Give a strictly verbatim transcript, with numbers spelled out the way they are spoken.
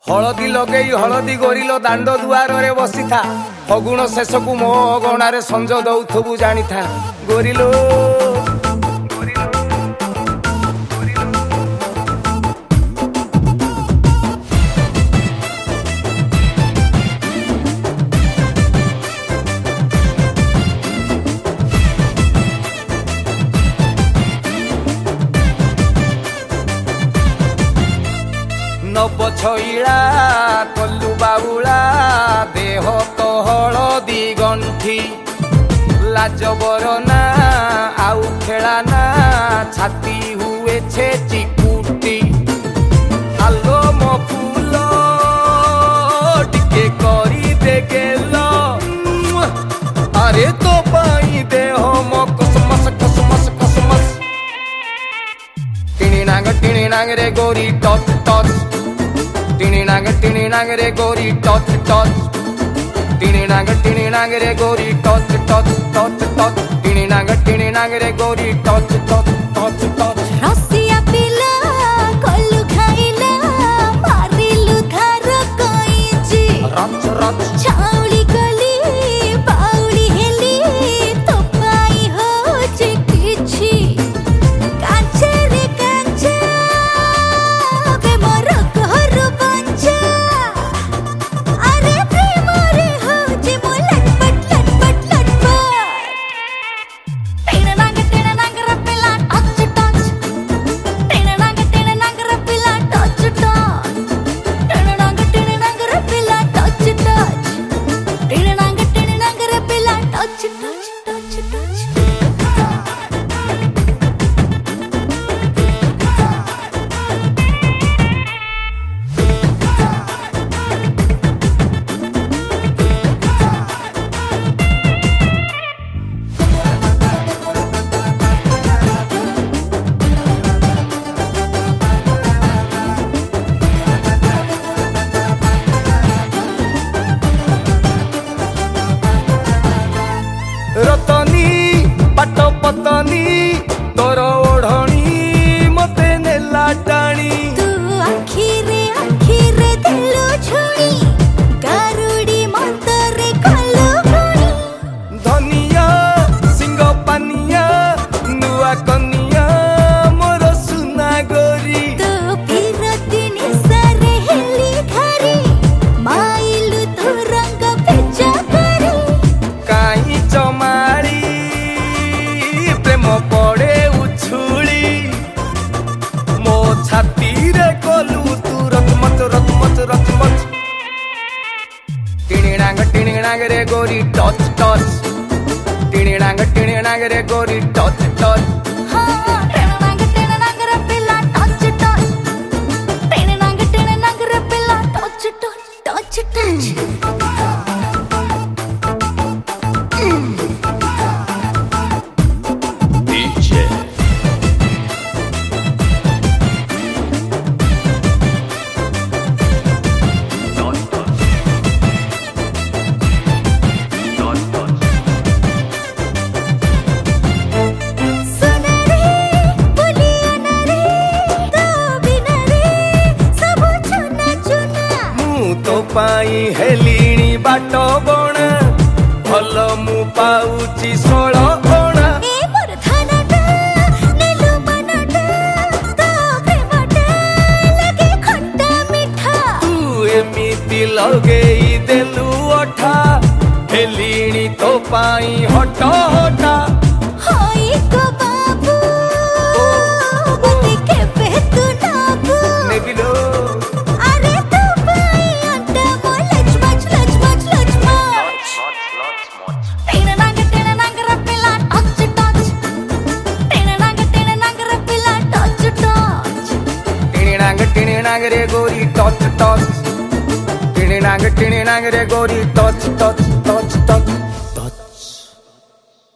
हलदी लगे हलदी गोरिलो दांड दुआर रे बसी था फगुण शेष को मो गणारे संज दौथबू जानी था गोरिलो नब छईला कलु बाबुला देह तो हलदी गंठी लाज बरना आउ खेलाना छाती हुए छे चिकुटी आलो मो फूल टिके करी दे गेलो अरे तो पाई देह मो कसमस कसमस कसमस टिणी नांग टिणी नांग रे गोरी टच टच टिणी नांग टिणी नांग रे गोरी टच टच टिणी नांग टिणी नांग रे गोरी टच टच टच टच टिणी नांग टिणी नांग रे गोरी टच टच टच टच रसिया पिला कल्लू खाइला मारिलु धार कइची रच रच छाउली गली बाउली हेली तो पाई हो जे किछि कांचे रे कांचे के मोर घर बंचा अरे प्रेम रे हो जे मो लटपट लटपट लटपट टिण नांग टिण नांग रे पिला टच टच टिण नांग टिण नांग रे पिला टच टच टिण नांग टिण नांग रे पिला टच टच टिण नांग टिण नांग रे पिला टच टच टच टच रतनी पाट पतनी तोर ओढ़णी मते नेला टाणी तू आखिरे आखिरे देलु छुणी गारुडी मंतरे कलु गुणी धनिया सिंग पानिया नुआ कनिया मोर सुना गोरी तू फिरती निसारे हेली घरी माइलु तू रंग भेजा करी काई चमारी प्रेम पड़े उछुली मो छाती रे कलु तू रतमत रतमत रतमत टिणी नांग टिणी नांग रे गोरी टच टच टिणी नांग टिणी नांग रे गोरी टच टच हाँ टिण नांग टिण नांग रे पिला टच टच टिण नांग टिण नांग रे पिला टच टच टच टच पाई हेलिणी बाट बणा भल मु पाउची षोल अणा ए मोर धनटा नेलु मनटा तो प्रेमटा लगे खट्टा मीठा तू एमिति लगेई देलु अठा हेलिणी तो पाई हट हटा होई को बाबू मते केबे तू नाबू नेबिलो अरे तू पाई अंडा मो लच मच लच मच लच मच टिण नांग टिण नांग रे पिला टच टच टिण नांग टिण नांग रे पिला टच टच टिणी नांग टिणी नांग रे गोरी टच टच टिणी नांग टिणी नांग रे गोरी टच टच टच टच